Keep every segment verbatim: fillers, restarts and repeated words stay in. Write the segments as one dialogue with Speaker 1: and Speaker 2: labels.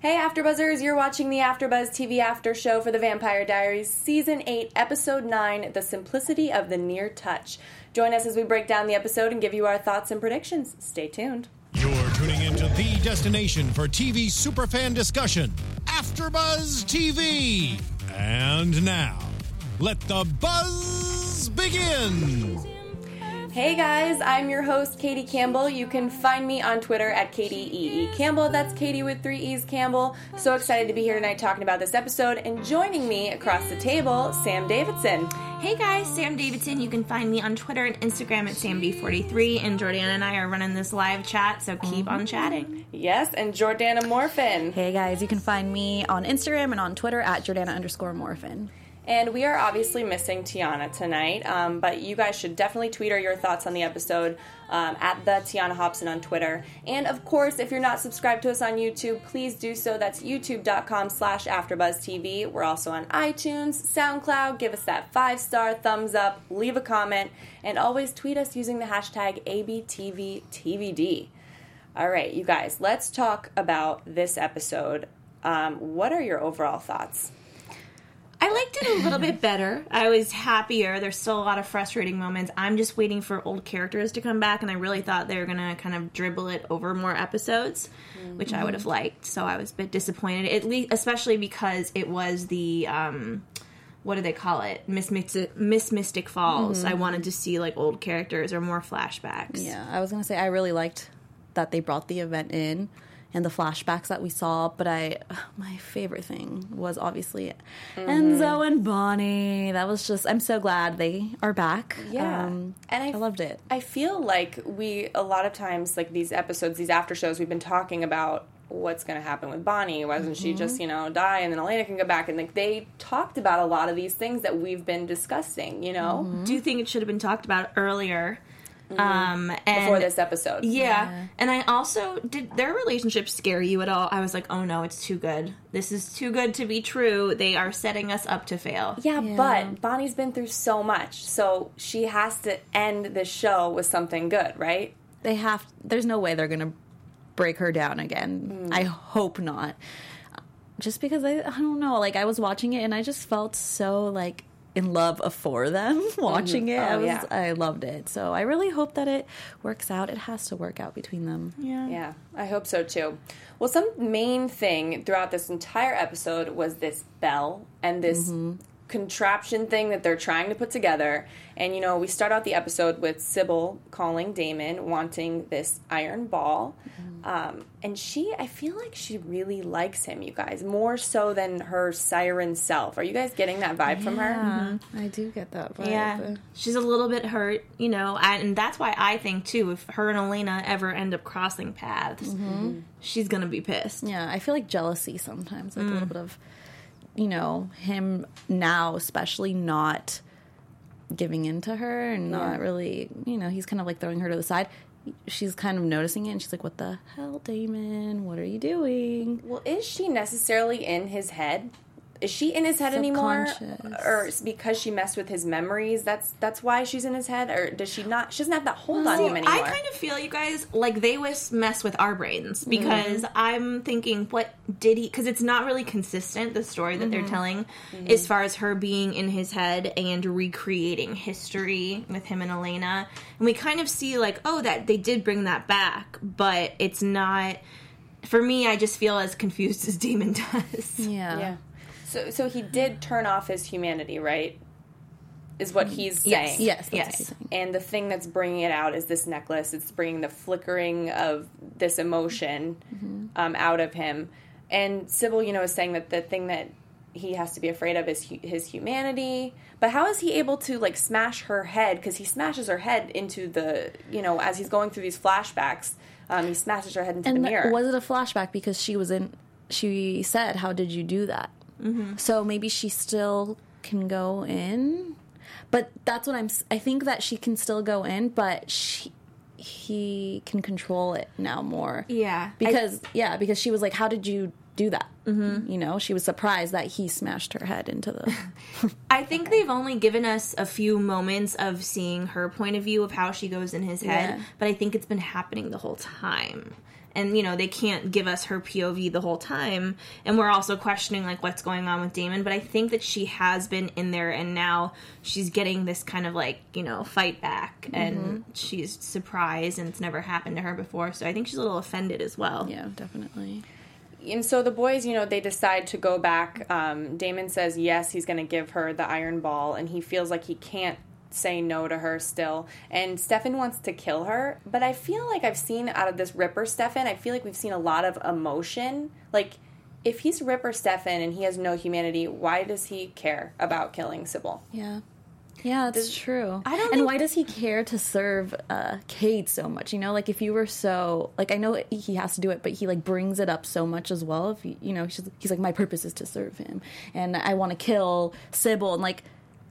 Speaker 1: Hey AfterBuzzers, you're watching the AfterBuzz T V After Show for The Vampire Diaries, Season eight, Episode nine, The Simplicity of the Near Touch. Join us as we break down the episode and give you our thoughts and predictions. Stay tuned.
Speaker 2: You're tuning into the destination for T V superfan discussion, AfterBuzz T V. And now, let the buzz begin!
Speaker 1: Hey guys, I'm your host, Katie Campbell. You can find me on Twitter at Katie E E Campbell. That's Katie with three E's Campbell. So excited to be here tonight talking about this episode. And joining me across the table, Sam Davidson.
Speaker 3: Hey guys, Sam Davidson. You can find me on Twitter and Instagram at Sam D forty-three. And Jordana and I are running this live chat, so keep on chatting.
Speaker 1: Yes, and Jordana Morphin.
Speaker 4: Hey guys, you can find me on Instagram and on Twitter at Jordana underscore Morphin.
Speaker 1: And we are obviously missing Tiana tonight, um, but you guys should definitely tweet her your thoughts on the episode um, at the Tiana Hobson on Twitter. And of course, if you're not subscribed to us on YouTube, please do so. That's youtube.com slash AfterBuzzTV. We're also on iTunes, SoundCloud. Give us that five-star thumbs up, leave a comment, and always tweet us using the hashtag A B T V T V D. All right, you guys, let's talk about this episode. Um, what are your overall thoughts?
Speaker 3: I liked it a little bit better. I was happier. There's still a lot of frustrating moments. I'm just waiting for old characters to come back, and I really thought they were going to kind of dribble it over more episodes, mm-hmm. which I would have liked. So I was a bit disappointed, at least, especially because it was the, um, what do they call it? Miss, Mystic, Miss Mystic Falls. Mm-hmm. I wanted to see, like, old characters or more flashbacks.
Speaker 4: Yeah, I was going to say I really liked that they brought the event in and the flashbacks that we saw, but I, my favorite thing was obviously mm-hmm. Enzo and Bonnie. That was just, I'm so glad they are back.
Speaker 1: Yeah.
Speaker 4: Um,
Speaker 1: and I,
Speaker 4: I loved it.
Speaker 1: I feel like we, a lot of times, like these episodes, these after shows, we've been talking about what's going to happen with Bonnie. Why doesn't mm-hmm. she just, you know, die and then Elena can go back? And like they talked about a lot of these things that we've been discussing, you know?
Speaker 3: Mm-hmm. Do you think it should have been talked about earlier?
Speaker 1: Mm-hmm.
Speaker 3: Um, and
Speaker 1: before this episode.
Speaker 3: Yeah. yeah. And I also, did their relationship scare you at all? I was like, oh no, it's too good. This is too good to be true. They are setting us up to fail.
Speaker 1: Yeah, yeah. But Bonnie's been through so much, so she has to end the show with something good, right?
Speaker 4: They have, there's no way they're going to break her down again. Mm. I hope not. Just because, I, I don't know, like I was watching it and I just felt so like, in love for them watching
Speaker 1: mm-hmm.
Speaker 4: it.
Speaker 1: Oh,
Speaker 4: I was
Speaker 1: yeah.
Speaker 4: I loved it. So I really hope that it works out. It has to work out between them.
Speaker 1: Yeah. Yeah, I hope so too. Well, some main thing throughout this entire episode was this bell and this mm-hmm. contraption thing that they're trying to put together. And, you know, we start out the episode with Sybil calling Damon, wanting this iron ball. Mm-hmm. Um, and she, I feel like she really likes him, you guys, more so than her siren self. Are you guys getting that vibe
Speaker 4: yeah,
Speaker 1: from her?
Speaker 4: Mm-hmm. I do get that vibe.
Speaker 3: Yeah. She's a little bit hurt, you know, and that's why I think, too, if her and Elena ever end up crossing paths, mm-hmm. she's going to be pissed.
Speaker 4: Yeah, I feel like jealousy sometimes, like mm. a little bit of, you know, him now especially not giving in to her and yeah. not really, you know, he's kind of like throwing her to the side. She's kind of noticing it, and she's like, what the hell, Damon? What are you doing?
Speaker 1: Well, is she necessarily in his head? Is she in his head anymore? Or because she messed with his memories, that's that's why she's in his head? Or does she not? She doesn't have that hold on
Speaker 3: See,
Speaker 1: him anymore.
Speaker 3: I kind of feel, you guys, like they was mess with our brains. Because mm-hmm. I'm thinking, what did he... Because it's not really consistent, the story that mm-hmm. they're telling, mm-hmm. as far as her being in his head and recreating history with him and Elena. And we kind of see, like, oh, that they did bring that back. But it's not... For me, I just feel as confused as Damon does.
Speaker 4: Yeah.
Speaker 1: Yeah. So, so he did turn off his humanity, right? Is what he's saying.
Speaker 4: Yes, yes,
Speaker 3: yes.
Speaker 1: And the thing that's bringing it out is this necklace. It's bringing the flickering of this emotion mm-hmm. um, out of him. And Sybil, you know, is saying that the thing that he has to be afraid of is hu- his humanity. But how is he able to, like, smash her head? Because he smashes her head into the, you know, as he's going through these flashbacks, um, he smashes her head into
Speaker 4: and
Speaker 1: the mirror.
Speaker 4: Was it a flashback? Because she was in, she said, how did you do that? Mm-hmm. So maybe she still can go in, but that's what I'm. I think that she can still go in, but she, he can control it now more.
Speaker 3: Yeah,
Speaker 4: because I, yeah, because she was like, "How did you do that?" Mm-hmm. You know, she was surprised that he smashed her head into the.
Speaker 3: I think they've only given us a few moments of seeing her point of view of how she goes in his head,
Speaker 4: yeah.
Speaker 3: but I think it's been happening the whole time. and, you know, they can't give us her P O V the whole time, and we're also questioning, like, what's going on with Damon, but I think that she has been in there, and now she's getting this kind of, like, you know, fight back, and mm-hmm. she's surprised, and it's never happened to her before, so I think she's a little offended as well.
Speaker 4: Yeah, definitely.
Speaker 1: And so the boys, you know, they decide to go back. Um, Damon says yes, he's going to give her the iron ball, and he feels like he can't say no to her still. And Stefan wants to kill her, but I feel like I've seen out of this Ripper Stefan, I feel like we've seen a lot of emotion. Like, if he's Ripper Stefan and he has no humanity, why does he care about killing Sybil?
Speaker 4: Yeah. Yeah, that's does, true.
Speaker 3: I don't
Speaker 4: and
Speaker 3: think...
Speaker 4: why does he care to serve uh, Cade so much? You know, like, if you were so... Like, I know he has to do it, but he, like, brings it up so much as well. If he, you know, he's, he's like, my purpose is to serve him. And I want to kill Sybil. And, like,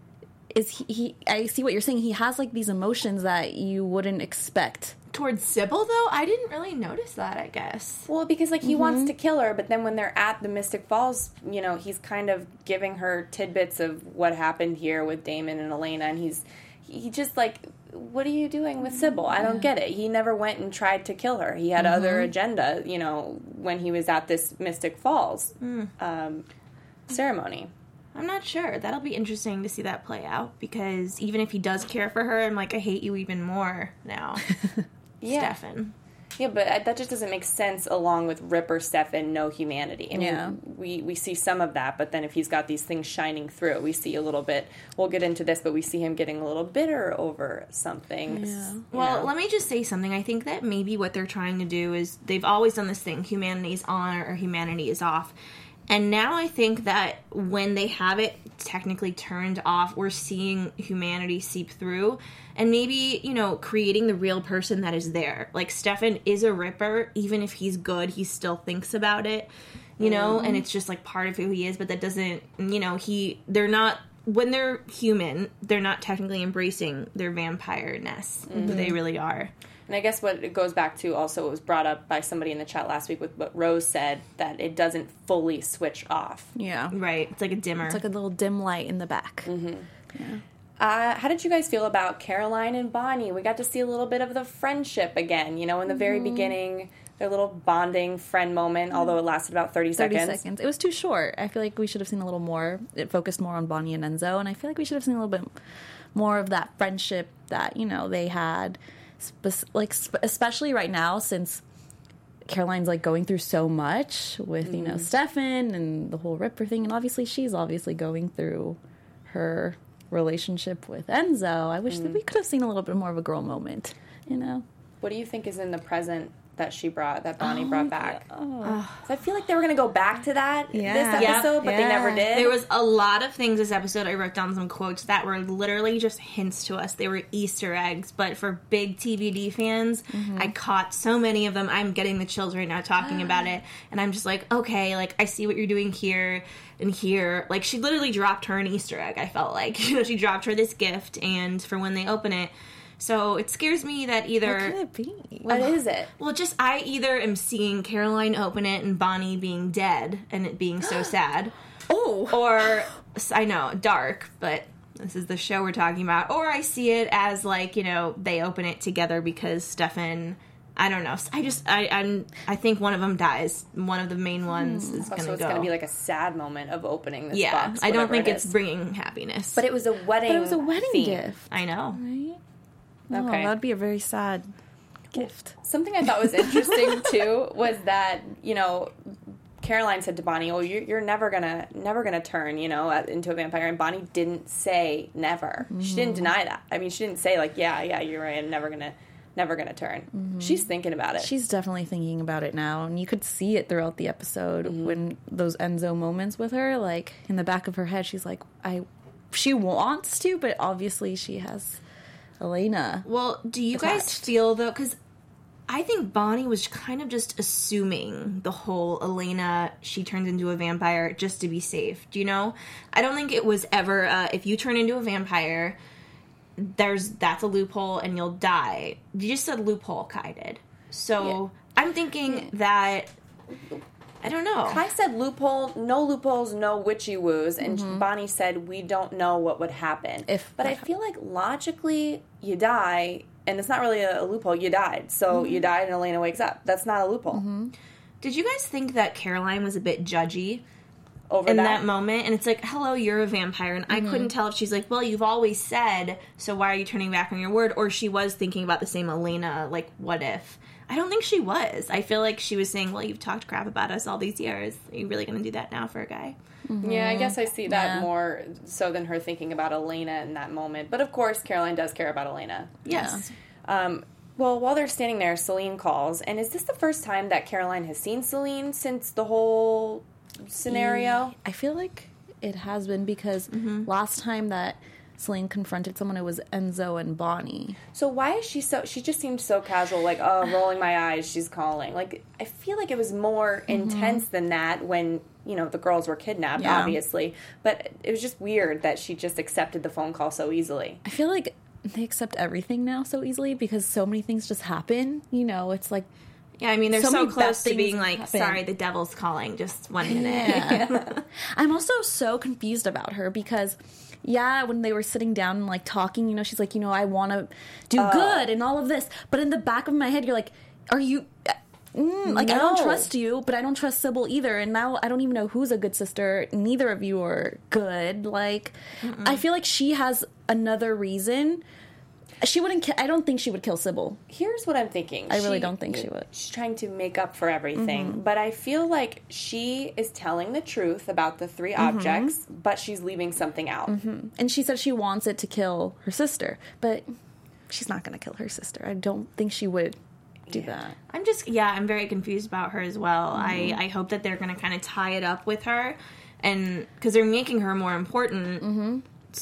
Speaker 4: is he, he... I see what you're saying. He has, like, these emotions that you wouldn't expect.
Speaker 3: Towards Sybil, though? I didn't really notice that, I guess.
Speaker 1: Well, because, like, he mm-hmm. wants to kill her, but then when they're at the Mystic Falls, you know, he's kind of giving her tidbits of what happened here with Damon and Elena, and he's, he just, like, what are you doing with Sybil? I don't get it. He never went and tried to kill her. He had mm-hmm. other agenda, you know, when he was at this Mystic Falls mm. um, ceremony.
Speaker 3: I'm not sure. That'll be interesting to see that play out, because even if he does care for her, I'm like, I hate you even more now. Yeah. Stefan.
Speaker 1: Yeah, but that just doesn't make sense along with Ripper Stefan, no humanity. I mean,
Speaker 4: yeah.
Speaker 1: we, we see some of that, but then if he's got these things shining through, we see a little bit, we'll get into this, but we see him getting a little bitter over something.
Speaker 3: Yeah. Well, know. Let me just say something. I think that maybe what they're trying to do is, they've always done this thing, humanity is on or humanity is off. And now I think that when they have it technically turned off, we're seeing humanity seep through. And maybe, you know, creating the real person that is there. Like, Stefan is a Ripper. Even if he's good, he still thinks about it, you know? Mm-hmm. And it's just, like, part of who he is. But that doesn't, you know, he... They're not... When they're human, they're not technically embracing their vampire-ness. Mm-hmm. But they really are.
Speaker 1: And I guess what it goes back to also, it was brought up by somebody in the chat last week with what Rose said, that it doesn't fully switch off.
Speaker 4: Yeah.
Speaker 3: Right. It's like a dimmer.
Speaker 4: It's like a little dim light in the back.
Speaker 1: Mm-hmm. Yeah. Uh, how did you guys feel about Caroline and Bonnie? We got to see a little bit of the friendship again, you know, in the very mm-hmm. beginning, their little bonding friend moment, mm-hmm. although it lasted about thirty, thirty seconds.
Speaker 4: seconds. It was too short. I feel like we should have seen a little more. It focused more on Bonnie and Enzo, and I feel like we should have seen a little bit more of that friendship that, you know, they had, spe- like spe- especially right now, since Caroline's, like, going through so much with, mm-hmm. you know, Stefan and the whole Ripper thing, and obviously she's obviously going through her relationship with Enzo. I wish mm. that we could have seen a little bit more of a girl moment, you know?
Speaker 1: What do you think is in the present that she brought, that Bonnie
Speaker 4: oh,
Speaker 1: brought back?
Speaker 4: Oh.
Speaker 1: So I feel like they were going to go back to that
Speaker 4: yeah.
Speaker 1: this episode,
Speaker 3: yep.
Speaker 1: but
Speaker 4: yeah.
Speaker 1: they never did.
Speaker 3: There was a lot of things this episode. I wrote down some quotes that were literally just hints to us. They were Easter eggs, but for big T V D fans, mm-hmm. I caught so many of them. I'm getting the chills right now talking about it, and I'm just like, okay, like, I see what you're doing here and here. Like, she literally dropped her an Easter egg, I felt like. You know, she dropped her this gift, and for when they open it. So it scares me that either...
Speaker 4: What could it be?
Speaker 1: What well, is it?
Speaker 3: Well, just I either am seeing Caroline open it and Bonnie being dead and it being so sad.
Speaker 4: Oh!
Speaker 3: Or, I know, dark, but this is the show we're talking about. Or I see it as, like, you know, they open it together because Stefan... I don't know. I just, I I'm, I think one of them dies. One of the main ones hmm. is going to go.
Speaker 1: So it's going to be like a sad moment of opening this
Speaker 3: yeah,
Speaker 1: box.
Speaker 3: I don't think it's
Speaker 1: is.
Speaker 3: bringing happiness.
Speaker 1: But it was a wedding
Speaker 4: But it was a wedding
Speaker 1: theme.
Speaker 4: gift.
Speaker 3: I know.
Speaker 4: Right?
Speaker 1: Okay.
Speaker 4: Oh, that would be a very sad gift.
Speaker 1: Something I thought was interesting, too, was that, you know, Caroline said to Bonnie, oh, you're, you're never gonna never gonna turn, you know, into a vampire. And Bonnie didn't say never. Mm-hmm. She didn't deny that. I mean, she didn't say, like, yeah, yeah, you're right, I'm never gonna... never gonna turn. Mm-hmm. She's thinking about it.
Speaker 4: She's definitely thinking about it now, and you could see it throughout the episode mm-hmm. when those Enzo moments with her, like, in the back of her head, she's like, I, she wants to, but obviously she has Elena.
Speaker 3: Well, do you
Speaker 4: attached.
Speaker 3: guys feel, though, because I think Bonnie was kind of just assuming the whole Elena, she turns into a vampire just to be safe, do you know? I don't think it was ever, uh, if you turn into a vampire... there's that's a loophole and you'll die. You just said loophole, Kai did. So yeah. I'm thinking yeah. that I don't know.
Speaker 1: Kai said loophole, no loopholes, no witchy woos, and mm-hmm. Bonnie said we don't know what would happen.
Speaker 4: If
Speaker 1: but I feel like logically you die and it's not really a, a loophole. You died. So
Speaker 3: Mm-hmm.
Speaker 1: you died and Elena wakes up. That's not a loophole.
Speaker 3: Mm-hmm. Did you guys think that Caroline was a bit judgy
Speaker 1: Over
Speaker 3: in
Speaker 1: that.
Speaker 3: that moment? And it's like, hello, you're a vampire. And
Speaker 1: Mm-hmm.
Speaker 3: I couldn't tell if she's like, well, you've always said, so why are you turning back on your word? Or she was thinking about the same Elena, like, what if? I don't think she was. I feel like she was saying, well, you've talked crap about us all these years. Are you really going to do that now for a guy?
Speaker 1: Yeah, I guess I see that
Speaker 4: Yeah.
Speaker 1: more so than her thinking about Elena in that moment. But of course, Caroline does care about Elena.
Speaker 3: Yes.
Speaker 1: Um, well, while they're standing there, Celine calls. And is this the first time that Caroline has seen Celine since the whole scenario?
Speaker 4: I feel like it has been because last time that Celine confronted someone, it was Enzo and Bonnie.
Speaker 1: So why is she so... She just seemed so casual, like, oh, rolling my eyes, she's calling. Like, I feel like it was more intense than that when, you know, the girls were kidnapped,
Speaker 4: Yeah.
Speaker 1: obviously. But it was just weird that she just accepted the phone call so easily.
Speaker 4: I feel like they accept everything now so easily because so many things just happen. You know, it's like,
Speaker 3: Yeah, I mean, they're
Speaker 4: So
Speaker 3: so,
Speaker 4: many bad
Speaker 3: close to
Speaker 4: things
Speaker 3: being like,
Speaker 4: happen.
Speaker 3: sorry, the devil's calling, just one minute.
Speaker 4: yeah. I'm also so confused about her because, yeah, when they were sitting down and like talking, you know, she's like, you know, I want to do good and all of this. But in the back of my head, you're like, are you... Mm, like, I don't
Speaker 1: No.
Speaker 4: trust you, but I don't trust Sybil either. And now I don't even know who's a good sister. Neither of you are good. Like, I feel like she has another reason. She wouldn't. Ki- I don't think she would kill Sybil.
Speaker 1: Here's what I'm thinking.
Speaker 4: I really don't think she would.
Speaker 1: She's trying to make up for everything. But I feel like she is telling the truth about the three objects, but she's leaving something out.
Speaker 4: And she said she wants it to kill her sister, but she's not going to kill her sister. I don't think she would do that.
Speaker 3: I'm just, yeah, I'm very confused about her as well. I, I hope that they're going to kind of tie it up with her, and because they're making her more important. Mm-hmm.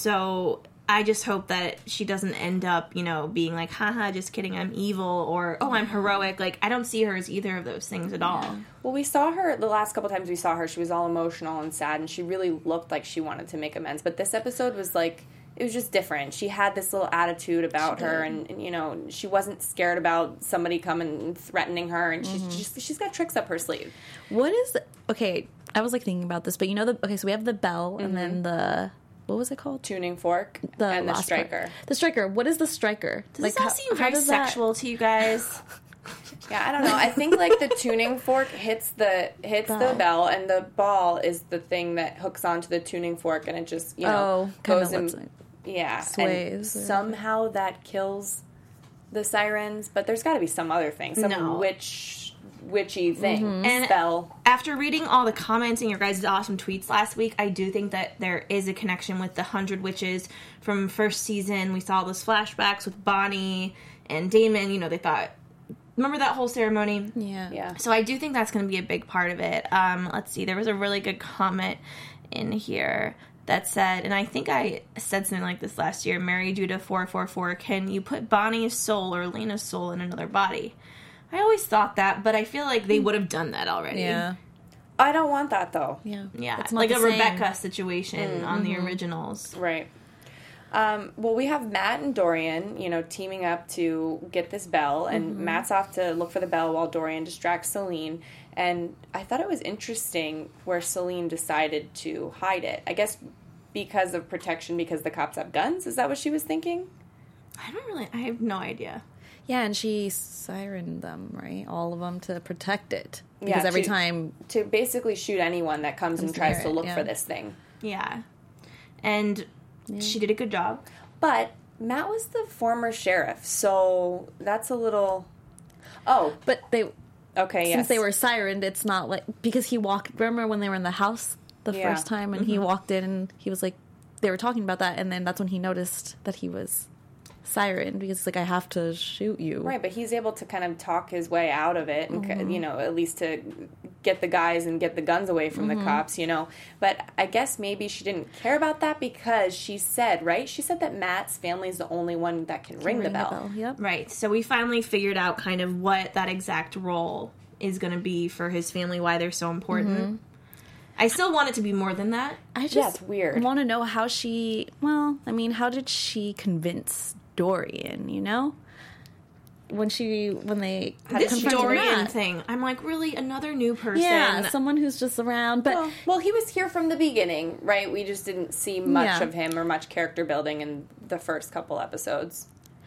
Speaker 3: So I just hope that she doesn't end up, you know, being like, haha, just kidding, I'm evil, or, oh, I'm heroic. Like, I don't see her as either of those things at all.
Speaker 1: Well, we saw her, the last couple times we saw her, she was all emotional and sad, and she really looked like she wanted to make amends. But this episode was like, it was just different. She had this little attitude about her, and, and, you know, she wasn't scared about somebody coming and threatening her, and she's just, she's got tricks up her sleeve.
Speaker 4: What is okay? I was like thinking about this, but you know the okay. So we have the bell, and then the what was it called?
Speaker 1: Tuning fork
Speaker 4: The
Speaker 1: and the
Speaker 4: last part.
Speaker 1: striker.
Speaker 4: The striker. What is the striker?
Speaker 3: Does this all
Speaker 4: how-
Speaker 3: seem
Speaker 4: how
Speaker 3: very
Speaker 4: does that-
Speaker 3: sexual to you guys?
Speaker 1: Yeah, I don't know. I think like the tuning fork hits the hits the
Speaker 4: Bell.
Speaker 1: bell, and the ball is the thing that hooks onto the tuning fork, and it just you know
Speaker 4: Oh, kinda
Speaker 1: goes and
Speaker 4: lets it
Speaker 1: yeah,
Speaker 4: sways
Speaker 1: and
Speaker 4: or-
Speaker 1: somehow that kills the sirens. But there's got to be some other thing, some
Speaker 3: No.
Speaker 1: witch witchy thing,
Speaker 3: And-
Speaker 1: spell.
Speaker 3: After reading all the comments in your guys' awesome tweets last week, I do think that there is a connection with the Hundred Witches from first season. We saw those flashbacks with Bonnie and Damon. You know, they thought, remember that whole ceremony?
Speaker 4: Yeah.
Speaker 1: Yeah,
Speaker 3: So I do think that's going to be a big part of it. Um, let's see. There was a really good comment in here that said, and I think I said something like this last year, Mary Judah four four four, can you put Bonnie's soul or Lena's soul in another body? I always thought that, but I feel like they would have done that already.
Speaker 4: Yeah.
Speaker 1: I don't want that though.
Speaker 4: Yeah.
Speaker 3: Yeah,
Speaker 4: It's not
Speaker 3: like
Speaker 4: the
Speaker 3: a
Speaker 4: same.
Speaker 3: Rebecca situation on the originals.
Speaker 1: Right. Um, well, we have Matt and Dorian, you know, teaming up to get this bell, and Matt's off to look for the bell while Dorian distracts Celine. And I thought it was interesting where Celine decided to hide it. I guess because of protection, because the cops have guns. Is that what she was thinking?
Speaker 3: I don't really, I have no idea.
Speaker 4: Yeah, and she sirened them, right? All of them to protect it.
Speaker 1: Yeah,
Speaker 4: Because every
Speaker 1: to-
Speaker 4: time
Speaker 1: To basically shoot anyone that comes, and
Speaker 4: Comes
Speaker 1: tries
Speaker 4: near
Speaker 1: to
Speaker 4: it,
Speaker 1: look
Speaker 4: yeah.
Speaker 1: for this thing.
Speaker 3: Yeah. And she did a good job.
Speaker 1: But Matt was the former sheriff, so that's a little. Oh,
Speaker 4: But they
Speaker 1: okay.
Speaker 4: since
Speaker 1: yes.
Speaker 4: they were sirened, it's not like because he walked. Remember when they were in the house the
Speaker 1: Yeah.
Speaker 4: first time, and he walked in, and he was like, they were talking about that, and then that's when he noticed that he was sirened because it's like I have to shoot you.
Speaker 1: Right, but he's able to kind of talk his way out of it, and
Speaker 4: Mm-hmm.
Speaker 1: you know, at least to get the guys and get the guns away from
Speaker 4: Mm-hmm.
Speaker 1: the cops, you know. But I guess maybe she didn't care about that because she said, right? She said that Matt's family is the only one that can ring, the bell.
Speaker 4: Yep.
Speaker 3: Right. So we finally figured out kind of what that exact role is going to be for his family, why they're so important. I still want it to be more than that.
Speaker 4: I just
Speaker 1: Yeah, it's weird.
Speaker 4: want to know how she. Well, I mean, how did she convince Dorian? You know, when she when they
Speaker 3: This
Speaker 4: confronted
Speaker 3: Dorian
Speaker 4: Matt.
Speaker 3: thing, I'm like, really, another new person?
Speaker 4: Yeah, someone who's just around, but.
Speaker 1: Well, well, he was here from the beginning, right? We just didn't see much
Speaker 4: Yeah.
Speaker 1: of him or much character building in the first couple episodes.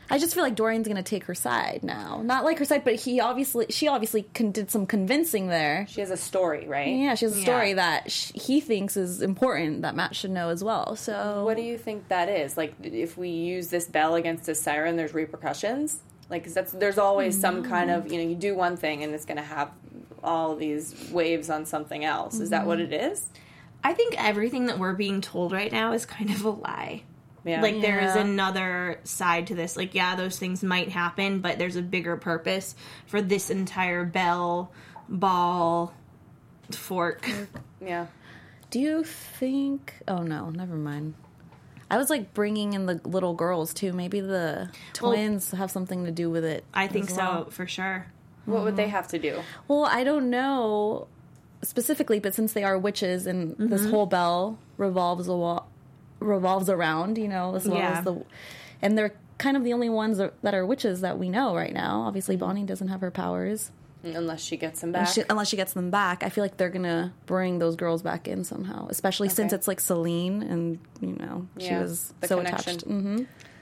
Speaker 4: I just feel like Dorian's going to take her side now. Not like her side, but he obviously, she obviously con- did some convincing there.
Speaker 1: She has a story, right?
Speaker 4: Yeah, she has a story
Speaker 3: Yeah.
Speaker 4: that sh- he thinks is important that Matt should know as well. So,
Speaker 1: What do you think that is? Like, if we use this bell against a siren, there's repercussions? Like, 'cause that's, there's always some kind of, you know, you do one thing and it's going to have all of these waves on something else. Is that what it is?
Speaker 3: I think everything that we're being told right now is kind of a lie.
Speaker 1: Yeah.
Speaker 3: Like, there is
Speaker 4: Yeah.
Speaker 3: another side to this. Like, yeah, those things might happen, but there's a bigger purpose for this entire bell, ball, fork.
Speaker 1: yeah.
Speaker 4: do you think? Oh no, never mind. I was like bringing in the little girls too. Maybe the twins have something to do with it.
Speaker 3: I think
Speaker 4: as
Speaker 3: so,
Speaker 4: well.
Speaker 3: for sure.
Speaker 1: What would they have to do?
Speaker 4: Well, I don't know specifically, but since they are witches and this whole bell revolves a wa- revolves around, you know, as well
Speaker 3: Yeah.
Speaker 4: as the, and they're kind of the only ones that are witches that we know right now. Obviously, Bonnie doesn't have her powers.
Speaker 1: Unless she gets them back.
Speaker 4: She, unless she gets them back. I feel like they're gonna bring those girls back in somehow, especially since
Speaker 1: Okay.
Speaker 4: it's like Celine and, you know, she
Speaker 1: Yeah,
Speaker 4: was
Speaker 1: the
Speaker 4: so
Speaker 1: connection.
Speaker 4: attached. hmm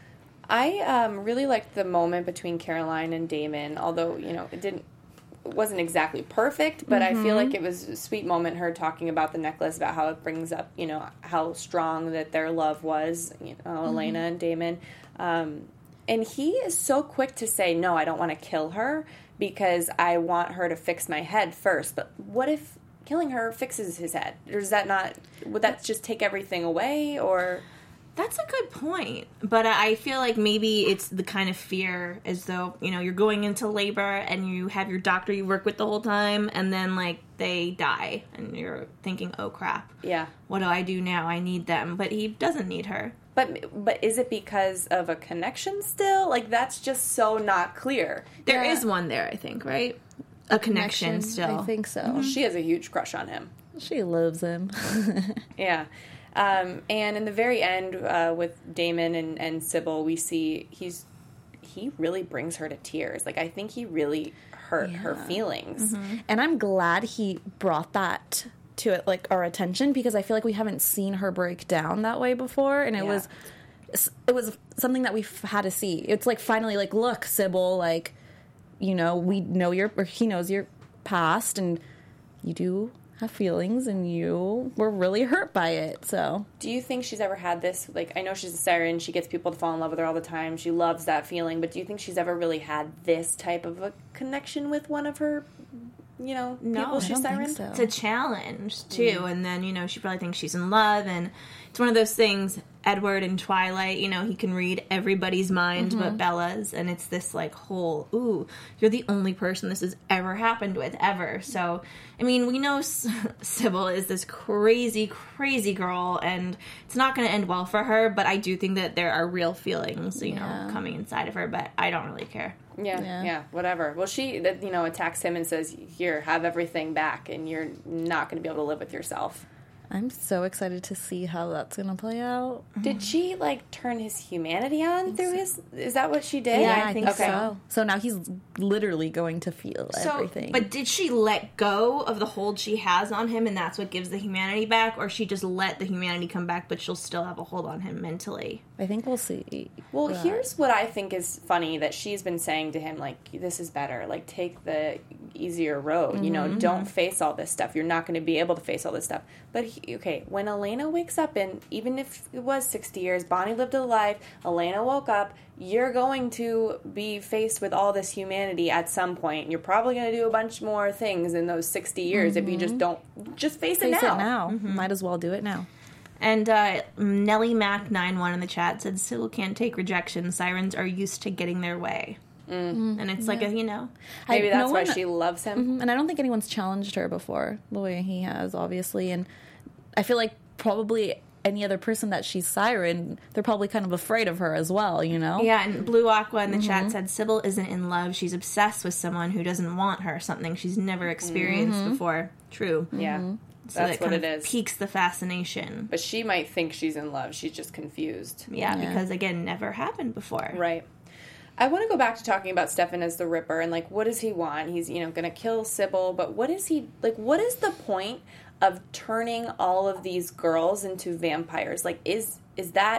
Speaker 1: I um, really liked the moment between Caroline and Damon, although, you know, it didn't it wasn't exactly perfect, but I feel like it was a sweet moment, her talking about the necklace, about how it brings up, you know, how strong that their love was, you know, Elena and Damon. Um, and he is so quick to say, no, I don't want to kill her because I want her to fix my head first. But what if killing her fixes his head? Or is that not, would that just take everything away, or...
Speaker 3: That's a good point. But I feel like maybe it's the kind of fear as though, you know, you're going into labor and you have your doctor you work with the whole time, and then, like, they die. And you're thinking, oh, crap.
Speaker 1: Yeah.
Speaker 3: What do I do now? I need them. But he doesn't need her.
Speaker 1: But but is it because of a connection still? Like, that's just so not clear.
Speaker 3: There
Speaker 4: Yeah.
Speaker 3: is one there, I think, right? A connection, still.
Speaker 4: I think so.
Speaker 1: She has a huge crush on him.
Speaker 4: She loves him.
Speaker 1: Yeah. Um, and in the very end, uh, with Damon and, and Sybil, we see he's he really brings her to tears. Like, I think he really hurt her feelings.
Speaker 4: And I'm glad he brought that to it, like, our attention, because I feel like we haven't seen her break down that way before, and it
Speaker 1: Yeah.
Speaker 4: was it was something that we had to see. It's like, finally, like, look, Sybil, like, you know, we know your, or he knows your past, and you do have feelings, and you were really hurt by it. So
Speaker 1: Do you think she's ever had this? Like, I know she's a siren. She gets people to fall in love with her all the time. She loves that feeling. But do you think she's ever really had this type of a connection with one of her, you know,
Speaker 3: No,
Speaker 1: people
Speaker 3: I
Speaker 1: she's
Speaker 4: don't
Speaker 1: siren?
Speaker 4: think so.
Speaker 3: It's a challenge, too. And then, you know, she probably thinks she's in love. And it's one of those things, Edward in Twilight, you know, he can read everybody's mind but Bella's. And it's this, like, whole, ooh, you're the only person this has ever happened with, ever. So, I mean, we know S- Sybil is this crazy, crazy girl. And it's not going to end well for her. But I do think that there are real feelings, you
Speaker 4: Yeah.
Speaker 3: know, coming inside of her. But I don't really care.
Speaker 1: Yeah, yeah,
Speaker 4: Yeah.
Speaker 1: whatever. Well, she, that, you know, attacks him and says, here, have everything back, and you're not going to be able to live with yourself.
Speaker 4: I'm so excited to see how that's gonna play out.
Speaker 1: Did she, like, turn his humanity on through his... Is that what she did?
Speaker 3: Yeah, I think
Speaker 1: okay.
Speaker 3: so.
Speaker 4: So now he's literally going to feel
Speaker 3: So,
Speaker 4: everything.
Speaker 3: but did she let go of the hold she has on him, and that's what gives the humanity back, or she just let the humanity come back, but she'll still have a hold on him mentally?
Speaker 4: I think we'll see.
Speaker 1: Well,
Speaker 4: that.
Speaker 1: here's what I think is funny, that she's been saying to him, like, this is better. Like, take the easier road. You know, don't face all this stuff. You're not going to be able to face all this stuff. But, he, okay, when Elena wakes up, and even if it was sixty years, Bonnie lived a life, Elena woke up, you're going to be faced with all this humanity at some point. You're probably going to do a bunch more things in those sixty years if you just don't, just face,
Speaker 4: face
Speaker 1: it now.
Speaker 4: it now. Might as well do it now.
Speaker 3: And uh, Nellie Mac ninety-one in the chat said, Sybil can't take rejection. Sirens are used to getting their way. Mm. And it's like, a, you know.
Speaker 1: Maybe
Speaker 4: I-
Speaker 1: that's
Speaker 4: no
Speaker 1: why
Speaker 4: one-
Speaker 1: she loves him.
Speaker 4: And I don't think anyone's challenged her before the way he has, obviously. And I feel like probably any other person that she's siren, they're probably kind of afraid of her as well, you know?
Speaker 3: Yeah, and Blue Aqua in the chat said, Sybil isn't in love. She's obsessed with someone who doesn't want her, something she's never experienced before. True.
Speaker 1: Yeah,
Speaker 3: So
Speaker 1: that's
Speaker 3: that
Speaker 1: what
Speaker 3: kind
Speaker 1: it
Speaker 3: of
Speaker 1: is.
Speaker 3: piques the fascination.
Speaker 1: But she might think she's in love. She's just confused.
Speaker 3: Yeah,
Speaker 4: Yeah.
Speaker 3: because, again, never happened before.
Speaker 1: Right. I want to go back to talking about Stefan as the Ripper and, like, what does he want? He's, you know, going to kill Sybil, but what is he, like, what is the point of turning all of these girls into vampires? Like, is is that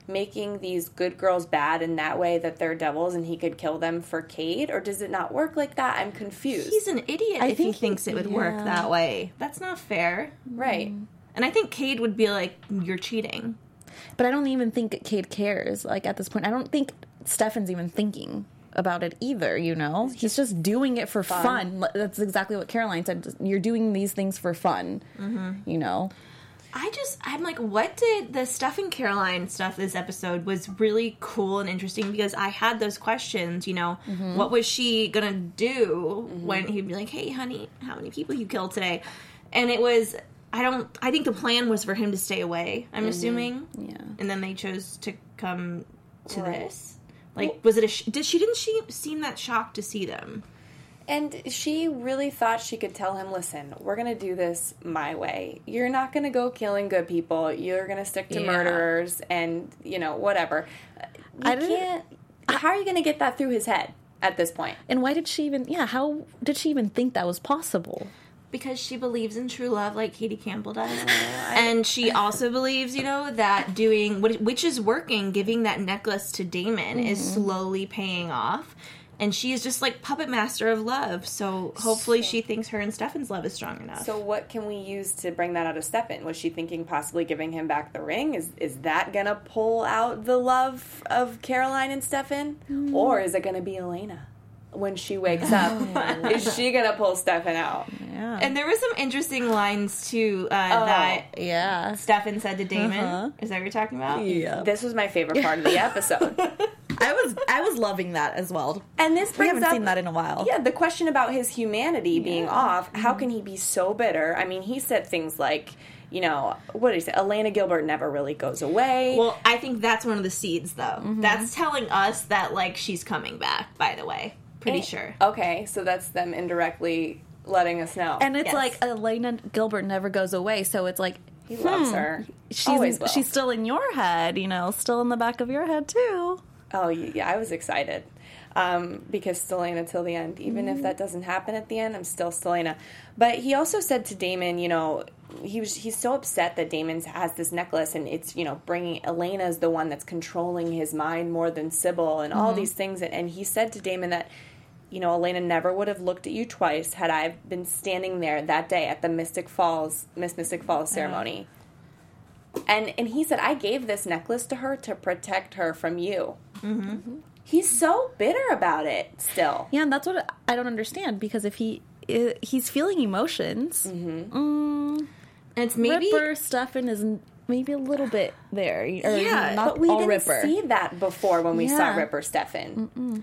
Speaker 1: making these good girls bad in that way that they're devils and he could kill them for Cade? Or does it not work like that? I'm confused.
Speaker 3: He's an idiot
Speaker 4: I
Speaker 3: if
Speaker 4: think
Speaker 3: he thinks
Speaker 4: he-
Speaker 3: it would
Speaker 4: yeah.
Speaker 3: work that way. That's not fair.
Speaker 1: Right.
Speaker 3: And I think Cade would be like, you're cheating.
Speaker 4: But I don't even think Cade cares. Like, at this point, I don't think Stefan's even thinking about it either, you know? He's just doing it for fun.
Speaker 1: fun.
Speaker 4: That's exactly what Caroline said. Just, you're doing these things for fun, you know?
Speaker 3: I just, I'm like, what did the Steph and Caroline stuff this episode was really cool and interesting because I had those questions, you know,
Speaker 4: Mm-hmm.
Speaker 3: what was she gonna do mm-hmm. when he'd be like, hey, honey, how many people you killed today? And it was, I don't, I think the plan was for him to stay away, I'm mm-hmm. assuming.
Speaker 4: Yeah.
Speaker 3: And then they chose to come to
Speaker 1: Right.
Speaker 3: this. Like, was it a, sh- did she, didn't she seem that shocked to see them?
Speaker 1: And she really thought she could tell him, listen, we're going to do this my way. You're not going to go killing good people. You're going to stick to
Speaker 4: Yeah.
Speaker 1: murderers and, you know, whatever. You
Speaker 4: I didn't-
Speaker 1: can't... How are you going to get that through his head at this point?
Speaker 4: And why did she even, yeah, how did she even think that was possible?
Speaker 3: Because she believes in true love like Katie Campbell does. And she also believes, you know, that doing, which is working, giving that necklace to Damon mm-hmm. is slowly paying off. And she is just like puppet master of love. So hopefully she thinks her and Stefan's love is strong enough.
Speaker 1: So what can we use to bring that out of Stefan? Was she thinking possibly giving him back the ring? Is is that going to pull out the love of Caroline and Stefan? Mm. Or is it going to be Elena? When she wakes up, is she going to pull Stefan out?
Speaker 4: Yeah.
Speaker 3: And there were some interesting lines, too, uh,
Speaker 1: Oh,
Speaker 3: that
Speaker 4: yeah.
Speaker 3: Stefan said to Damon.
Speaker 4: Uh-huh.
Speaker 3: Is that what you're talking about?
Speaker 4: Yeah.
Speaker 1: This was my favorite part of the episode.
Speaker 4: I was I was loving that as well.
Speaker 1: And this
Speaker 4: We
Speaker 1: brings
Speaker 4: haven't
Speaker 1: up,
Speaker 4: seen that in a while.
Speaker 1: Yeah, the question about his humanity being off. How can he be so bitter? I mean, he said things like, you know, what did he say? Elena Gilbert never really goes away.
Speaker 3: Well, I think that's one of the seeds, though.
Speaker 4: Mm-hmm.
Speaker 3: That's telling us that, like, she's coming back, by the way. Pretty
Speaker 1: And-
Speaker 3: sure.
Speaker 1: Okay, so that's them indirectly letting us know.
Speaker 4: And it's
Speaker 3: Yes.
Speaker 4: like Elena Gilbert never goes away, so it's like
Speaker 1: he loves her.
Speaker 4: she's
Speaker 1: Always will.
Speaker 4: she's still in your head, you know, still in the back of your head too.
Speaker 1: Oh, yeah, I was excited. Um, because Stelena till the end. Even
Speaker 4: Mm-hmm.
Speaker 1: if that doesn't happen at the end, I'm still Stelena. But he also said to Damon, you know, he was he's so upset that Damon has this necklace and it's, you know, bringing Elena's the one that's controlling his mind more than Sybil and all
Speaker 4: Mm-hmm.
Speaker 1: these things. And he said to Damon that, you know, Elena never would have looked at you twice had I been standing there that day at the Mystic Falls, Miss Mystic Falls ceremony. Uh-huh. And and he said, I gave this necklace to her to protect her from you. Mm-hmm. He's so bitter about it still.
Speaker 4: Yeah, and that's what I don't understand because if he i- he's feeling emotions, mm-hmm. mm,
Speaker 3: And it's maybe...
Speaker 4: Ripper Stefan is maybe a little bit there. Or
Speaker 3: Yeah,
Speaker 4: not
Speaker 1: But we
Speaker 4: all
Speaker 1: didn't
Speaker 4: Ripper.
Speaker 1: see that before when we saw
Speaker 4: Yeah.
Speaker 1: Ripper Stefan.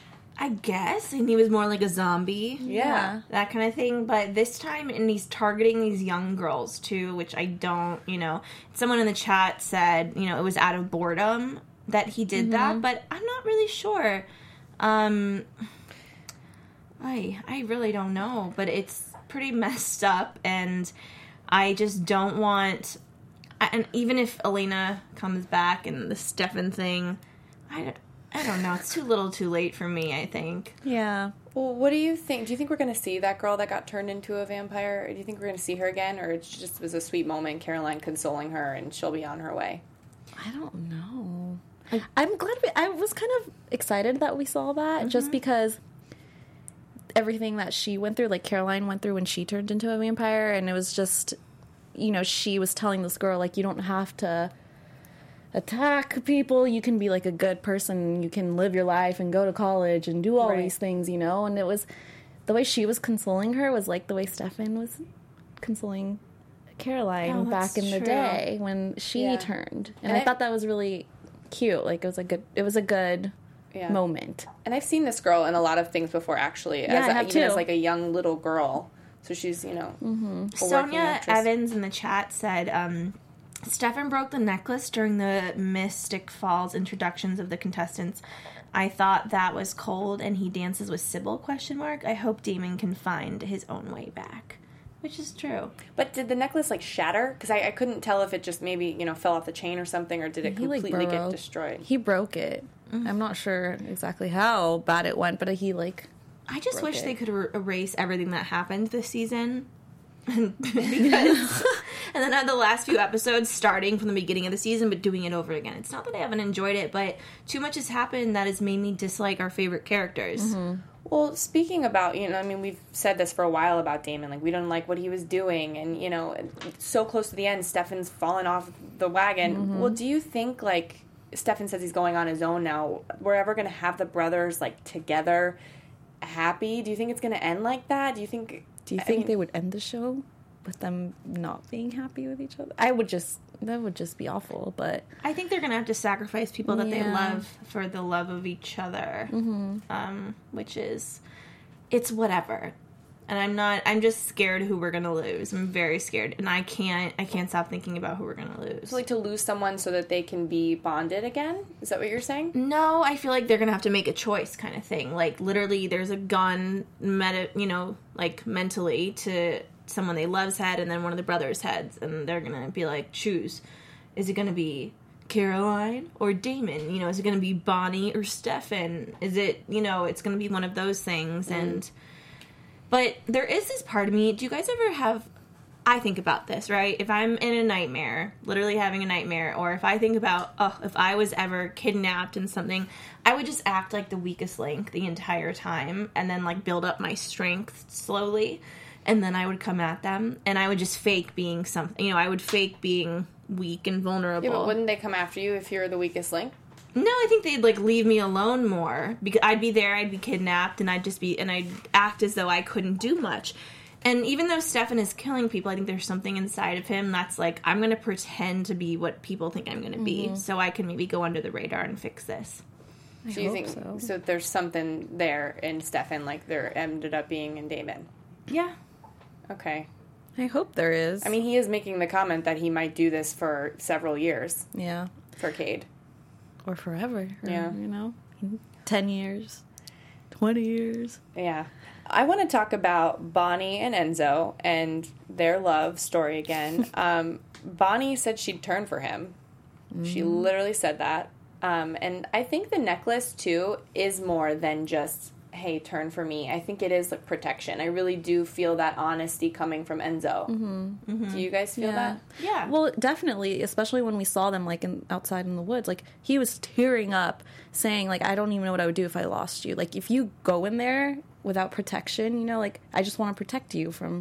Speaker 3: I guess. And he was more like a zombie.
Speaker 1: Yeah.
Speaker 3: That kind of thing. But this time, and he's targeting these young girls, too, which I don't, you know... Someone in the chat said, you know, it was out of boredom that he did that, but I'm not really sure. Um... I I really don't know, but it's pretty messed up, and I just don't want... And even if Elena comes back and the Stefan thing, I, I don't know. It's too little too late for me, I think.
Speaker 4: Yeah.
Speaker 1: Well, what do you think? Do you think we're going to see that girl that got turned into a vampire? Or do you think we're going to see her again? Or it just was a sweet moment, Caroline consoling her, and she'll be on her way?
Speaker 4: I don't know. I'm glad we, I was kind of excited that we saw that mm-hmm. just because everything that she went through, like Caroline went through when she turned into a vampire, and it was just, you know, she was telling this girl, like, you don't have to attack people, you can be like a good person, you can live your life and go to college and do all
Speaker 1: Right.
Speaker 4: these things, you know, and it was, the way she was consoling her was like the way Stefan was consoling Caroline
Speaker 3: Oh,
Speaker 4: back
Speaker 3: that's
Speaker 4: in the
Speaker 3: true.
Speaker 4: day when she
Speaker 1: Yeah.
Speaker 4: turned. And,
Speaker 1: And
Speaker 4: I,
Speaker 1: I-
Speaker 4: thought that was really cute. Like it was a good it was a good
Speaker 1: Yeah.
Speaker 4: moment.
Speaker 1: And I've seen this girl in a lot of things before, actually.
Speaker 4: Yeah,
Speaker 1: as
Speaker 4: I
Speaker 1: a,
Speaker 4: have
Speaker 1: even
Speaker 4: too.
Speaker 1: as like a young little girl. So she's, you know,
Speaker 4: Mm-hmm.
Speaker 1: a working
Speaker 3: Sonia
Speaker 1: actress.
Speaker 3: Evans in the chat said, um, Stefan broke the necklace during the Mystic Falls introductions of the contestants. I thought that was cold, and he dances with Sybil, question mark. I hope Damon can find his own way back. Which is true.
Speaker 1: But did the necklace, like, shatter? Because I, I couldn't tell if it just maybe, you know, fell off the chain or something, or did it
Speaker 4: He like
Speaker 1: completely get
Speaker 4: broke-
Speaker 1: destroyed?
Speaker 4: He broke it. I'm not sure exactly how bad it went, but he like
Speaker 3: I just
Speaker 4: Broke
Speaker 3: wish
Speaker 4: it.
Speaker 3: they could er- erase everything that happened this season. because And then on the last few episodes, starting from the beginning of the season, but doing it over again. It's not that I haven't enjoyed it, but too much has happened that has made me dislike our favorite characters.
Speaker 1: Mm-hmm. Well, speaking about, you know, I mean, we've said this for a while about Damon. Like, we don't like what he was doing. And, you know, so close to the end, Stefan's fallen off the wagon. Mm-hmm. Well, do you think, like, Stefan says he's going on his own now, we're ever going to have the brothers, like, together, happy? Do you think it's going to end like that? Do you think...
Speaker 4: Do you think I mean, they would end the show with them not being happy with each other? I would just... That would just be awful, but...
Speaker 3: I think they're going to have to sacrifice people that
Speaker 4: yeah.
Speaker 3: they love for the love of each other.
Speaker 4: Mm-hmm.
Speaker 3: Um, which is... It's whatever. And I'm not... I'm just scared who we're going to lose. I'm very scared. And I can't... I can't stop thinking about who we're going to lose.
Speaker 1: So, like, to lose someone so that they can be bonded again? Is that what you're saying?
Speaker 3: No, I feel like they're going to have to make a choice kind of thing. Like, literally, there's a gun, meta, you know, like, mentally to... someone they love's head and then one of the brothers' heads, and they're gonna be like, choose. Is it gonna be Caroline or Damon? You know, is it gonna be Bonnie or Stefan? Is it, you know, it's gonna be one of those things. Mm. And but there is this part of me, do you guys ever have, I think about this, right? If I'm in a nightmare, literally having a nightmare, or if I think about, oh, if I was ever kidnapped in something, I would just act like the weakest link the entire time and then, like, build up my strength slowly. And then I would come at them, and I would just fake being something. You know, I would fake being weak and vulnerable.
Speaker 1: Yeah, but wouldn't they come after you if you're the weakest link?
Speaker 3: No, I think they'd, like, leave me alone more. Because I'd be there, I'd be kidnapped, and I'd just be... And I'd act as though I couldn't do much. And even though Stefan is killing people, I think there's something inside of him that's like, I'm going to pretend to be what people think I'm going to be. Mm-hmm. So I can maybe go under the radar and fix this.
Speaker 1: I so you think... So. so there's something there in Stefan, like there ended up being in Damon?
Speaker 3: Yeah.
Speaker 1: Okay.
Speaker 4: I hope there is.
Speaker 1: I mean, he is making the comment that he might do this for several years.
Speaker 4: Yeah.
Speaker 1: For Cade.
Speaker 4: Or forever. Or,
Speaker 1: yeah.
Speaker 4: You know, ten years, twenty years.
Speaker 1: Yeah. I want to talk about Bonnie and Enzo and their love story again. um, Bonnie said she'd turn for him. Mm. She literally said that. Um, and I think the necklace, too, is more than just... hey, turn for me. I think it is like protection. I really do feel that honesty coming from Enzo.
Speaker 4: Mm-hmm. Mm-hmm.
Speaker 1: Do you guys feel
Speaker 4: yeah.
Speaker 1: that?
Speaker 3: Yeah.
Speaker 4: Well, definitely, especially when we saw them like in, outside in the woods. Like, he was tearing up, saying, like, I don't even know what I would do if I lost you. Like, if you go in there without protection, you know, like, I just want to protect you from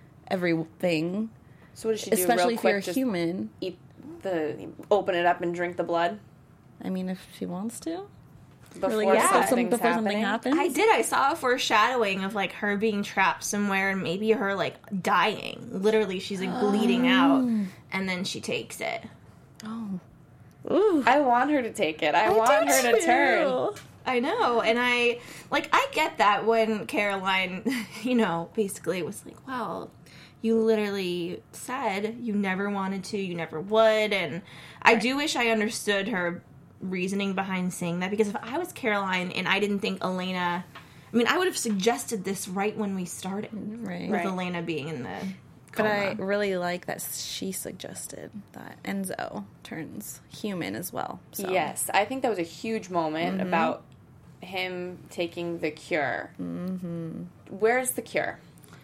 Speaker 4: everything.
Speaker 1: So what does she do?
Speaker 4: Especially
Speaker 1: real
Speaker 4: if
Speaker 1: quick,
Speaker 4: you're a
Speaker 1: just
Speaker 4: human.
Speaker 1: Eat the, open it up and drink the blood?
Speaker 4: I mean, if she wants to.
Speaker 1: Before,
Speaker 4: really,
Speaker 3: yeah.
Speaker 4: some, before
Speaker 1: happening.
Speaker 4: something happens.
Speaker 3: I did. I saw a foreshadowing of, like, her being trapped somewhere and maybe her, like, dying. Literally, she's, like, bleeding out, and then she takes it.
Speaker 4: Oh. Ooh.
Speaker 1: I want her to take it. I, I want her to
Speaker 4: too.
Speaker 1: turn.
Speaker 3: I know, and I, like, I get that when Caroline, you know, basically was like, well, you literally said you never wanted to, you never would, and I do wish I understood her reasoning behind saying that, because if I was Caroline and I didn't think Elena, I mean, I would have suggested this right when we started,
Speaker 4: right?
Speaker 3: With
Speaker 1: right.
Speaker 3: Elena being in the
Speaker 4: But
Speaker 3: coma.
Speaker 4: I really like that she suggested that Enzo turns human as well. So.
Speaker 1: Yes, I think that was a huge moment mm-hmm. about him taking the cure.
Speaker 4: Mm-hmm.
Speaker 1: Where's the cure?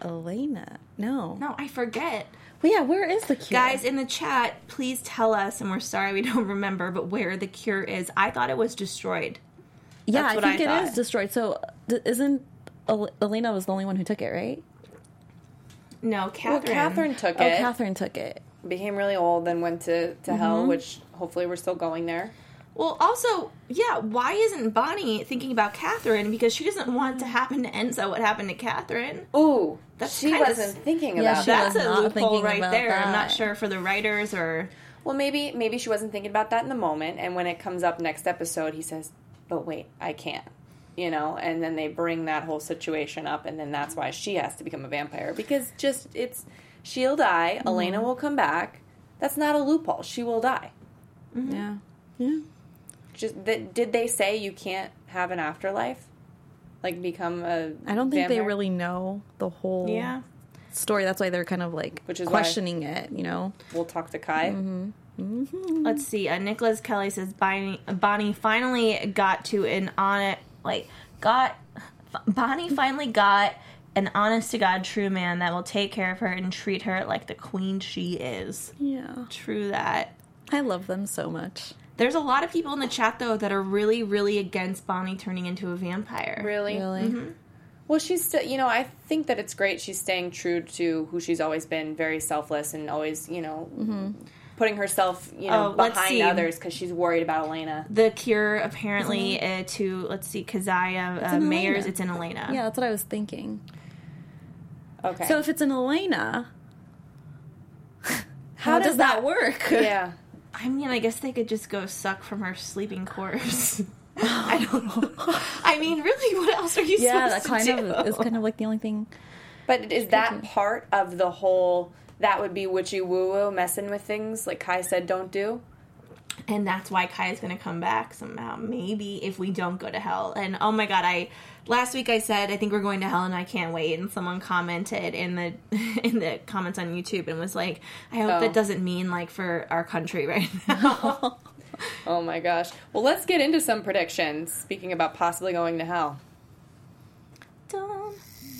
Speaker 4: Elena. No.
Speaker 3: No, I forget.
Speaker 4: Well, yeah, where is the cure?
Speaker 3: Guys, in the chat, please tell us, and we're sorry we don't remember, but where the cure is. I thought it was destroyed.
Speaker 4: Yeah,
Speaker 3: That's
Speaker 4: I
Speaker 3: what
Speaker 4: think
Speaker 3: I
Speaker 4: it
Speaker 3: thought.
Speaker 4: is destroyed. So, th- isn't El- Elena was the only one who took it, right?
Speaker 3: No, Catherine.
Speaker 1: Well, Catherine took
Speaker 4: Oh,
Speaker 1: it.
Speaker 4: Catherine took it.
Speaker 1: Became really old, then went to, to
Speaker 4: Mm-hmm.
Speaker 1: hell, which hopefully we're still going there.
Speaker 3: Well, also, yeah, why isn't Bonnie thinking about Catherine? Because she doesn't want to happen to Enzo what happened to Catherine.
Speaker 1: Ooh,
Speaker 3: That's
Speaker 1: she
Speaker 3: kinda
Speaker 1: wasn't
Speaker 3: s-
Speaker 1: thinking
Speaker 4: Yeah,
Speaker 1: about
Speaker 4: she
Speaker 1: that.
Speaker 3: That's
Speaker 4: was
Speaker 3: a
Speaker 4: not
Speaker 3: loophole
Speaker 4: thinking
Speaker 3: right
Speaker 4: about
Speaker 3: there. I'm not
Speaker 4: that.
Speaker 3: sure for the writers or...
Speaker 1: Well, maybe maybe she wasn't thinking about that in the moment, and when it comes up next episode, he says, but wait, I can't. You know, and then they bring that whole situation up, and then that's why she has to become a vampire. Because just, it's, she'll die, mm-hmm. Elena will come back. That's not a loophole. She will die.
Speaker 4: Mm-hmm. Yeah. Yeah.
Speaker 1: Just that, did they say you can't have an afterlife? Like, become a
Speaker 4: I don't think
Speaker 1: vampire?
Speaker 4: they really know the whole
Speaker 3: Yeah.
Speaker 4: story. That's why they're kind of, like,
Speaker 1: Which is
Speaker 4: questioning it, you know?
Speaker 1: We'll talk to Kai.
Speaker 4: Mm-hmm. Mm-hmm.
Speaker 3: Let's see. Uh, Nicholas Kelly says Bonnie, Bonnie finally got to an on it, like, got, Bonnie finally got an honest-to-God true man that will take care of her and treat her like the queen she is.
Speaker 4: Yeah.
Speaker 3: True that.
Speaker 4: I love them so much.
Speaker 3: There's a lot of people in the chat, though, that are really, really against Bonnie turning into a vampire.
Speaker 1: Really?
Speaker 4: Really?
Speaker 3: Mm-hmm.
Speaker 1: Well, she's still, you know, I think that it's great she's staying true to who she's always been, very selfless and always, you know, mm-hmm. putting herself, you know,
Speaker 3: Oh, let's
Speaker 1: behind
Speaker 3: see.
Speaker 1: others because she's worried about Elena.
Speaker 3: The cure, apparently, uh, to, let's see, Keziah uh,
Speaker 4: in
Speaker 3: Mayers,
Speaker 4: Elena.
Speaker 3: it's in Elena.
Speaker 4: Yeah, that's what I was thinking.
Speaker 1: Okay.
Speaker 4: So if it's in Elena, how,
Speaker 1: How
Speaker 4: does,
Speaker 1: does
Speaker 4: that,
Speaker 1: that-
Speaker 4: work?
Speaker 1: yeah.
Speaker 3: I mean, I guess they could just go suck from her sleeping corpse. I don't know. I mean, really, what else are you
Speaker 4: Yeah, that
Speaker 3: supposed
Speaker 4: kind
Speaker 3: to do?
Speaker 4: of is kind of like the only thing.
Speaker 1: But is that part of the whole, that would be witchy woo-woo, messing with things like Kai said don't do?
Speaker 3: And that's why Kaya's going to come back somehow, maybe, if we don't go to hell. And, oh my god, I... Last week I said, I think we're going to hell and I can't wait. And someone commented in the in the comments on YouTube and was like, I hope
Speaker 1: Oh.
Speaker 3: that doesn't mean, like, for our country right now.
Speaker 1: Oh my gosh. Well, let's get into some predictions, speaking about possibly going to hell.
Speaker 3: Dun.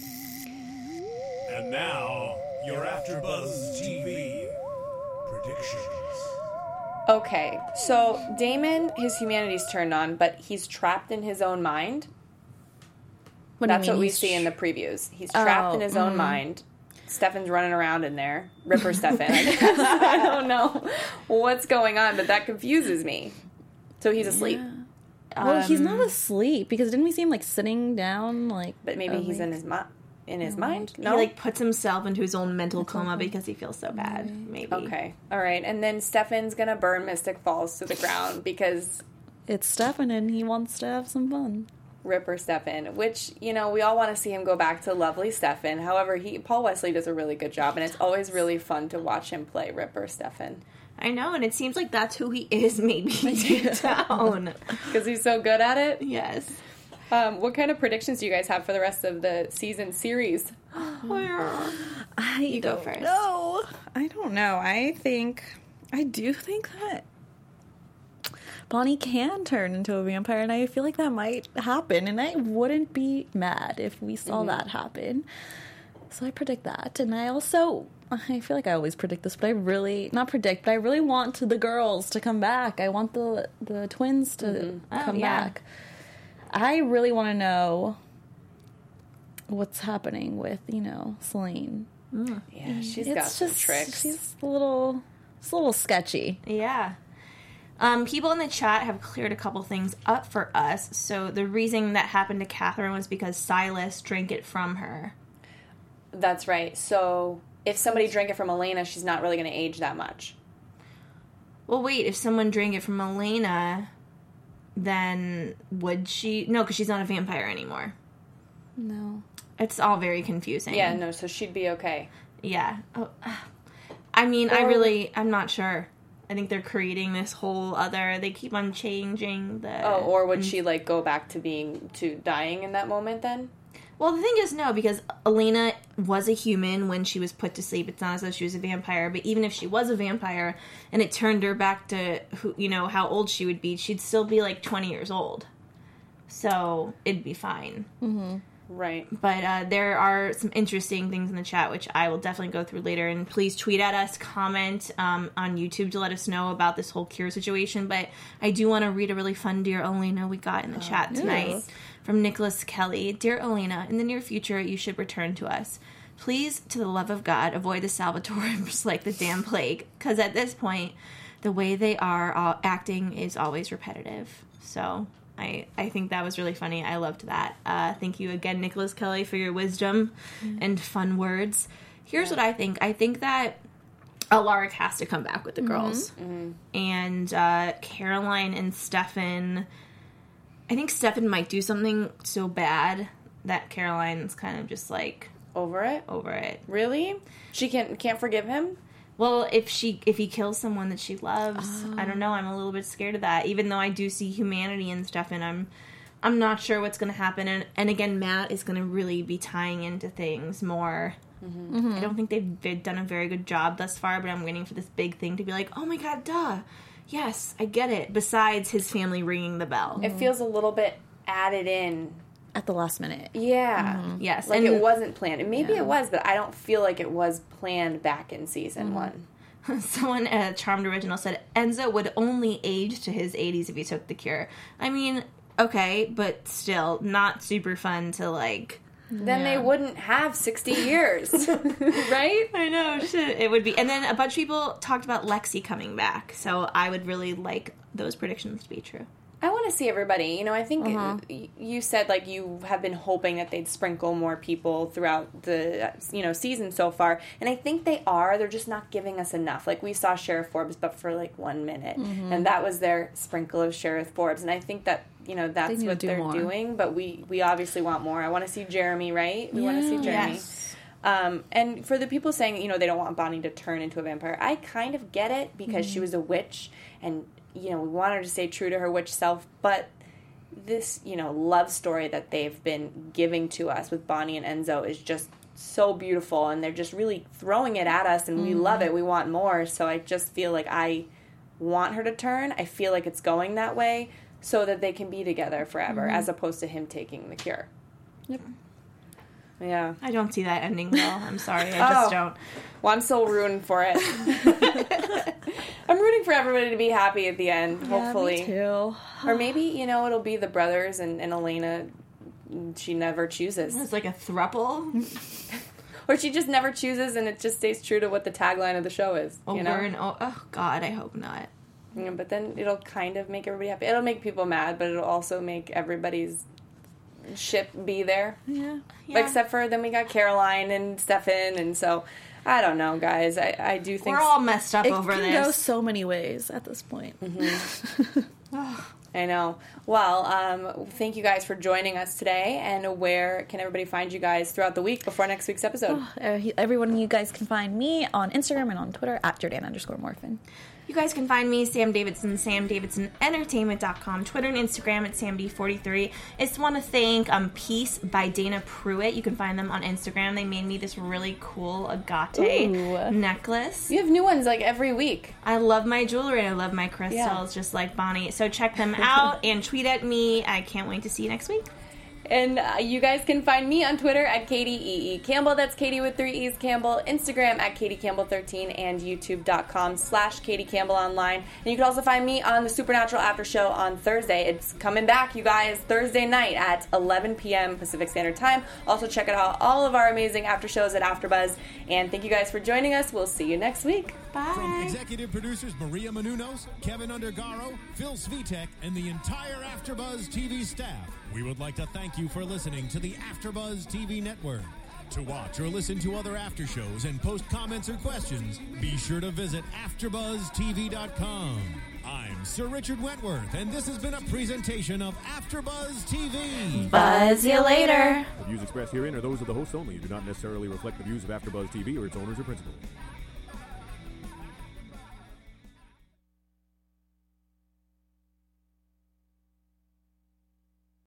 Speaker 2: And now, your AfterBuzz T V predictions.
Speaker 1: Okay, so Damon, his humanity's turned on, but he's trapped in his own mind.
Speaker 4: What do you
Speaker 1: That's
Speaker 4: mean?
Speaker 1: what we
Speaker 4: He's
Speaker 1: see in the previews. He's trapped
Speaker 4: Oh,
Speaker 1: in his own
Speaker 4: mm.
Speaker 1: mind. Stefan's running around in there. Ripper Stefan, I guess. I don't know what's going on, but that confuses me. So he's asleep.
Speaker 4: Well, he's
Speaker 3: Um,
Speaker 4: not asleep because didn't we see him like sitting down? Like,
Speaker 1: But maybe
Speaker 4: uh,
Speaker 1: he's
Speaker 4: like-
Speaker 1: in his mi- in his mind? No?
Speaker 3: He, like, puts himself into his own mental coma because he feels so bad, maybe.
Speaker 1: Okay, all right. And then Stefan's going to burn Mystic Falls to the ground because
Speaker 4: it's Stefan and he wants to have some fun.
Speaker 1: Ripper Stefan, which, you know, we all want to see him go back to lovely Stefan. However, he Paul Wesley does a really good job, and it's always really fun to watch him play Ripper Stefan
Speaker 3: I know, and it seems like that's who he is, maybe, deep down.
Speaker 1: because he's so good at it.
Speaker 3: Yes.
Speaker 1: Um, what kind of predictions do you guys have for the rest of the season series?
Speaker 4: I
Speaker 3: You go
Speaker 4: don't
Speaker 3: first.
Speaker 4: know. I don't know. I think I do think that Bonnie can turn into a vampire, and I feel like that might happen, and I wouldn't be mad if we saw
Speaker 1: Mm-hmm.
Speaker 4: that happen. So I predict that, and I also I feel like I always predict this, but I really not predict, but I really want the girls to come back. I want the the twins to
Speaker 1: Mm-hmm.
Speaker 3: Oh,
Speaker 4: come
Speaker 3: yeah.
Speaker 4: back. I really want to know what's happening with, you know, Selene.
Speaker 1: Yeah, she's
Speaker 4: It's
Speaker 1: got some
Speaker 4: just
Speaker 1: tricks.
Speaker 4: she's a little it's a little sketchy.
Speaker 3: Yeah. Um, people in the chat have cleared a couple things up for us. So the reason that happened to Catherine was because Silas drank it from her.
Speaker 1: That's right. So if somebody drank it from Elena, she's not really going to age that much.
Speaker 3: Well, wait, if someone drank it from Elena, then would she... No, because she's not a vampire anymore.
Speaker 4: No.
Speaker 3: It's all very confusing.
Speaker 1: Yeah, no, so she'd be okay.
Speaker 3: Yeah. Oh, I mean, I
Speaker 1: Or-
Speaker 3: really... I'm not sure. I think they're creating this whole other... They keep on changing the...
Speaker 1: Oh, or would she, like, go back to being, to dying in that moment then?
Speaker 3: Well, the thing is, no, because Elena was a human when she was put to sleep. It's not as though she was a vampire, but even if she was a vampire and it turned her back to, who, you know, how old she would be, she'd still be like twenty years old. So it'd be fine.
Speaker 1: Right.
Speaker 3: But uh, there are some interesting things in the chat, which I will definitely go through later. And please tweet at us, comment um, on YouTube to let us know about this whole cure situation. But I do want to read a really fun Dear Elena we got in the chat tonight.
Speaker 4: yes.
Speaker 3: From Nicholas Kelly. Dear Elena, in the near future, you should return to us. Please, to the love of God, avoid the Salvatores like the damn plague. Because at this point, the way they are uh, acting is always repetitive. So... I, I think that was really funny. I loved that. Uh, thank you again, Nicholas Kelly, for your wisdom and fun words. Here's what I think. I think that Alaric has to come back with the girls. And uh, Caroline and Stefan... I think Stefan might do something so bad that Caroline's kind of just, like,
Speaker 1: Over it?
Speaker 3: over it.
Speaker 1: Really? She can't can't forgive him?
Speaker 3: Well, if she if he kills someone that she loves, I don't know. I'm a little bit scared of that. Even though I do see humanity in Stefan, I'm I'm not sure what's going to happen. And and again, Matt is going to really be tying into things more. I don't think they've, they've done a very good job thus far, but I'm waiting for this big thing to be like, oh my god, duh, yes, I get it. Besides his family ringing the bell.
Speaker 1: It feels a little bit added in.
Speaker 4: at the last minute.
Speaker 1: Yeah.
Speaker 3: Mm-hmm. Yes.
Speaker 1: Like
Speaker 3: and
Speaker 1: it wasn't planned. And maybe
Speaker 4: Yeah.
Speaker 1: it was, but I don't feel like it was planned back in season
Speaker 3: Mm-hmm.
Speaker 1: one.
Speaker 3: Someone at Charmed Original said Enzo would only age to his eighties if he took the cure. I mean, okay, but still not super fun to like.
Speaker 1: Then
Speaker 4: Yeah.
Speaker 1: they wouldn't have sixty years. Right?
Speaker 3: I know, shit, it would be. And then a bunch of people talked about Lexi coming back, so I would really like those predictions to be true.
Speaker 1: I want to see everybody. You know, I think
Speaker 3: Uh-huh.
Speaker 1: y you said like you have been hoping that they'd sprinkle more people throughout the you know season so far, and I think they are. They're just not giving us enough. Like we saw Sheriff Forbes, but for like one minute,
Speaker 3: Mm-hmm.
Speaker 1: and that was their sprinkle of Sheriff Forbes. And I think that you know that's
Speaker 4: need to
Speaker 1: what
Speaker 4: do
Speaker 1: they're
Speaker 4: more.
Speaker 1: doing. But we we obviously want more. I want to see Jeremy. Right? We want to see Jeremy.
Speaker 3: Yes.
Speaker 1: Um, and for the people saying, you know, they don't want Bonnie to turn into a vampire, I kind of get it because
Speaker 3: Mm-hmm.
Speaker 1: she was a witch and, you know, we want her to stay true to her witch self. But this, you know, love story that they've been giving to us with Bonnie and Enzo is just so beautiful. And they're just really throwing it at us and we
Speaker 3: Mm-hmm.
Speaker 1: love it. We want more. So I just feel like I want her to turn. I feel like it's going that way so that they can be together forever
Speaker 3: Mm-hmm.
Speaker 1: as opposed to him taking the cure.
Speaker 4: Yep.
Speaker 1: Yeah.
Speaker 3: I don't see that ending well. I'm sorry, I just
Speaker 1: Oh.
Speaker 3: don't.
Speaker 1: Well, I'm still rooting for it. I'm rooting for everybody to be happy at the end, hopefully.
Speaker 4: Yeah, me too.
Speaker 1: Or maybe, you know, it'll be the brothers and, and Elena, she never chooses.
Speaker 3: It's like a thruple.
Speaker 1: Or she just never chooses and it just stays true to what the tagline of the show is.
Speaker 3: Oh,
Speaker 1: you know?
Speaker 3: we're in, oh, oh, God, I hope not.
Speaker 1: Yeah, but then it'll kind of make everybody happy. It'll make people mad, but it'll also make everybody's ship be there.
Speaker 4: Yeah.
Speaker 3: Yeah.
Speaker 1: Except for then we got Caroline and Stefan, and so I don't know, guys. I, I do think
Speaker 3: We're all messed up
Speaker 4: It
Speaker 3: over
Speaker 4: can
Speaker 3: this.
Speaker 4: go so many ways at this point.
Speaker 1: I know. Well, um, thank you guys for joining us today. And where can everybody find you guys throughout the week before next week's episode?
Speaker 4: Uh, he- everyone, you guys can find me on Instagram and on Twitter at Jordan underscore Morphin.
Speaker 3: You guys can find me, Sam Davidson, sam davidson entertainment dot com, Twitter and Instagram at sam d forty-three. I just want to thank um, Peace by Dana Pruitt. You can find them on Instagram. They made me this really cool agate
Speaker 4: Ooh.
Speaker 3: necklace.
Speaker 1: You have new ones like every week.
Speaker 3: I love my jewelry and I love my crystals,
Speaker 1: Yeah.
Speaker 3: just like Bonnie. So check them out and tweet at me. I can't wait to see you next week.
Speaker 1: And uh, you guys can find me on Twitter at Katie E E Campbell. That's Katie with three E's Campbell. Instagram at Katie Campbell thirteen and YouTube.com slash Katie Campbell online. And you can also find me on the Supernatural After Show on Thursday. It's coming back, you guys, Thursday night at eleven p.m. Pacific Standard Time. Also check out all of our amazing after shows at AfterBuzz. And thank you guys for joining us. We'll see you next week.
Speaker 3: Bye.
Speaker 2: From executive producers Maria Menounos, Kevin Undergaro, Phil Svitek, and the entire AfterBuzz T V staff, we would like to thank you for listening to the AfterBuzz T V network. To watch or listen to other after shows and post comments or questions, be sure to visit after buzz t v dot com. I'm Sir Richard Wentworth, and this has been a presentation of AfterBuzz T V.
Speaker 3: Buzz you later.
Speaker 5: The views expressed herein are those of the hosts only and do not necessarily reflect the views of AfterBuzz T V or its owners or principals.